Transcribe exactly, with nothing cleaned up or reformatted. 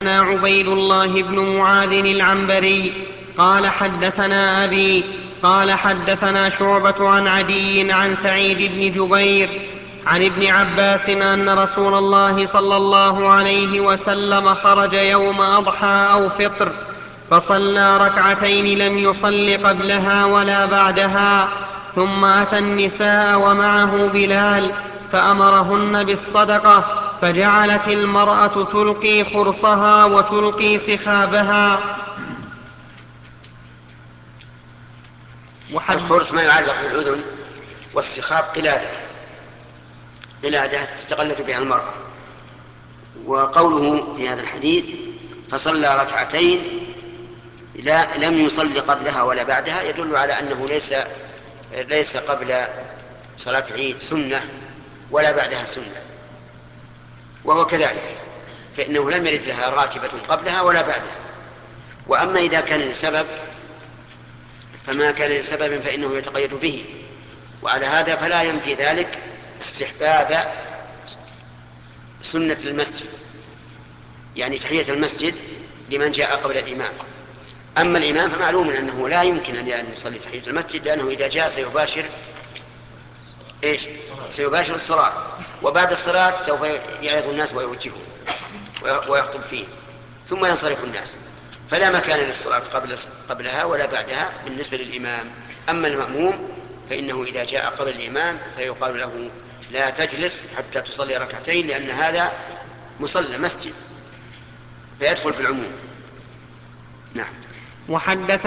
عبيد الله بن معاذ العنبري قال حدثنا أبي قال حدثنا شعبة عن عدي عن سعيد بن جبير عن ابن عباس أن رسول الله صلى الله عليه وسلم خرج يوم أضحى أو فطر فصلى ركعتين لم يصل قبلها ولا بعدها، ثم أتى النساء ومعه بلال فأمرهن بالصدقة، فجعلت المرأة تلقي خرصها وتلقي سخابها. الخرص ما يعلق بالأذن، والسخاب قلادة قلادة تتقلد بها المرأة. وقوله في هذا الحديث فصلى ركعتين لا لم يصل قبلها ولا بعدها يدل على أنه ليس ليس قبل صلاة العيد سنة ولا بعدها سنة، وهو كذلك، فإنه لم يرد لها راتبة قبلها ولا بعدها. وأما إذا كان لسبب فما كان لسبب فإنه يتقيد به، وعلى هذا فلا ينفي ذلك استحباب سنة المسجد، يعني تحية المسجد لمن جاء قبل الإمام. أما الإمام فمعلوم أنه لا يمكن أن يصلي تحية المسجد، لأنه إذا جاء سيباشر إيش؟ سيباشر الصلاة، وبعد الصلاة سوف يعظ الناس ويوجههم ويخطب فيه ثم ينصرف الناس، فلا مكان للصلاة قبل قبلها ولا بعدها بالنسبة للإمام. أما المأموم فإنه إذا جاء قبل الإمام فيقال له لا تجلس حتى تصلي ركعتين، لأن هذا مصلى مسجد فيدخل في العموم. نعم. وحدث